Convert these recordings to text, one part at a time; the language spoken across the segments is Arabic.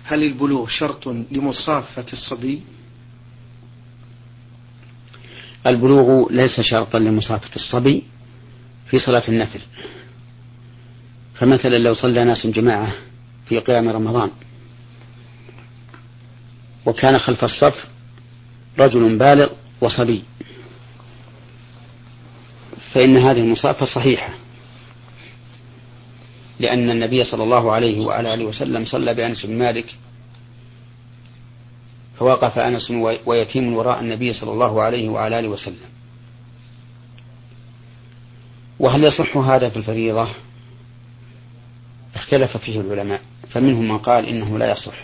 هل البلوغ شرط لمصافة الصبي؟ البلوغ ليس شرطا لمصافة الصبي في صلاة النفل. فمثلا لو صلى ناس جماعة في قيام رمضان وكان خلف الصف رجل بالغ وصبي، فإن هذه المصافة صحيحة، لأن النبي صلى الله عليه وعلى آله وسلم صلى بأنس بن مالك فوقف أنس ويتيم وراء النبي صلى الله عليه وعلى آله وسلم. وهل يصح هذا في الفريضة؟ اختلف فيه العلماء، فمنهم من قال إنه لا يصح،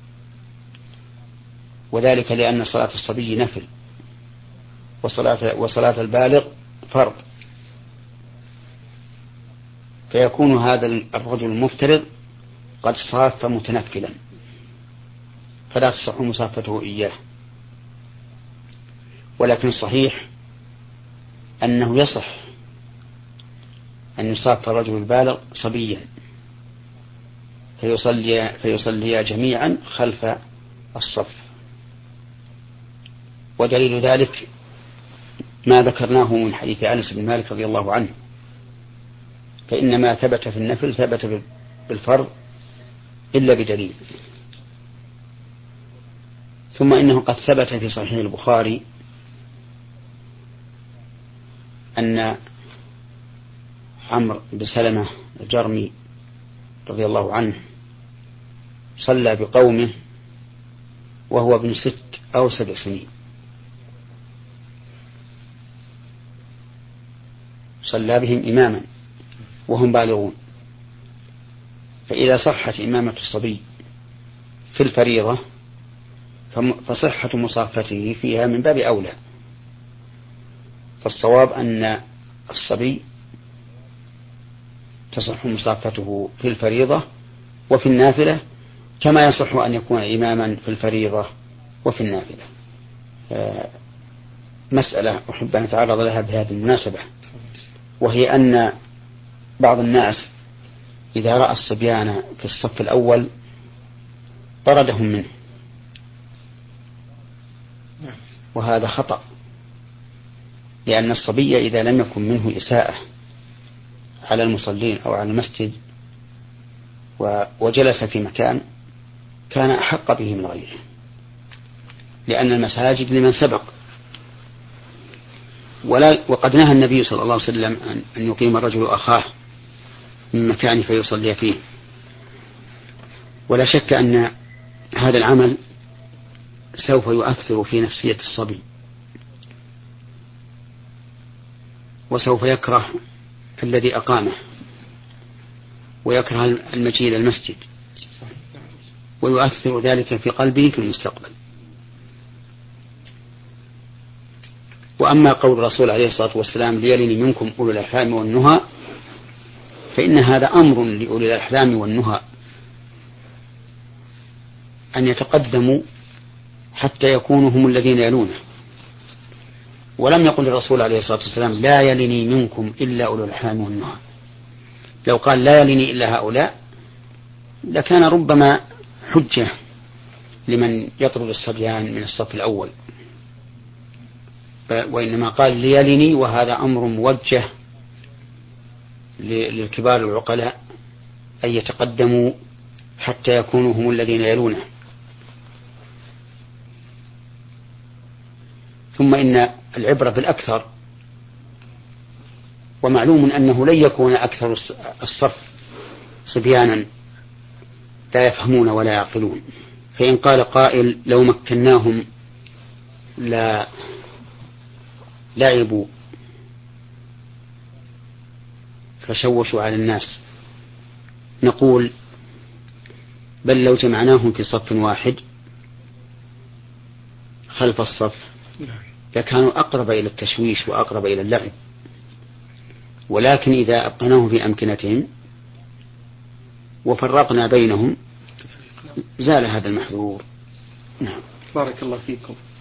وذلك لأن صلاة الصبي نفل وصلاة البالغ فرض، فيكون هذا الرجل المفترض قد صاف متنفلا فلا تصح مصافته إياه. ولكن الصحيح أنه يصح أن يصاف الرجل البالغ صبيا فيصليا جميعا خلف الصف. ودليل ذلك ما ذكرناه من حديث أنس بن مالك رضي الله عنه، فإن ما ثبت في النفل ثبت بالفرض إلا بدليل. ثم إنه قد ثبت في صحيح البخاري أن عمرو بن سلمة الجرمي رضي الله عنه صلى بقومه وهو ابن 6 أو 7 سنين، صلى بهم إماما وهم بالغون. فإذا صحت إمامة الصبي في الفريضة فصحة مصافته فيها من باب أولى. فالصواب أن الصبي تصح مصافته في الفريضة وفي النافلة، كما يصح أن يكون إماما في الفريضة وفي النافلة. مسألة أحب أن أتعرض لها بهذه المناسبة، وهي أن بعض الناس إذا رأى الصبيان في الصف الأول طردهم منه، وهذا خطأ، لأن الصبي إذا لم يكن منه إساءة على المصلين أو على المسجد وجلس في مكان كان أحق به من غيره، لأن المساجد لمن سبق. وقد نهى النبي صلى الله عليه وسلم أن يقيم الرجل أخاه من مكان فيصلي فيه. ولا شك أن هذا العمل سوف يؤثر في نفسية الصبي، وسوف يكره الذي أقامه ويكره المجيء إلى المسجد، ويؤثر ذلك في قلبه في المستقبل. وأما قول الرسول عليه الصلاة والسلام ليلني منكم أولو الأحلام والنهى، فإن هذا أمر لأولي الأحلام والنهى أن يتقدموا حتى يكونوا هم الذين يلونه. ولم يقل الرسول عليه الصلاة والسلام لا يلني منكم إلا أولو الأحلام والنهى. لو قال لا يلني إلا هؤلاء لكان ربما حجة لمن يطرد الصبيان من الصف الأول، وإنما قال ليلني، وهذا أمر موجه للكبار العقلاء أن يتقدموا حتى يكونوا هم الذين يلونه. ثم إن العبرة بالأكثر، ومعلوم أنه لن يكون أكثر الصف صبيانا لا يفهمون ولا يعقلون. فإن قال قائل لو مكناهم لا لعبوا فشوشوا على الناس، نقول بل لو جمعناهم في صف واحد خلف الصف لكانوا أقرب إلى التشويش وأقرب إلى اللعب. ولكن إذا أبقناهم في أمكنتهم وفرقنا بينهم زال هذا المحذور. نعم. بارك الله فيكم.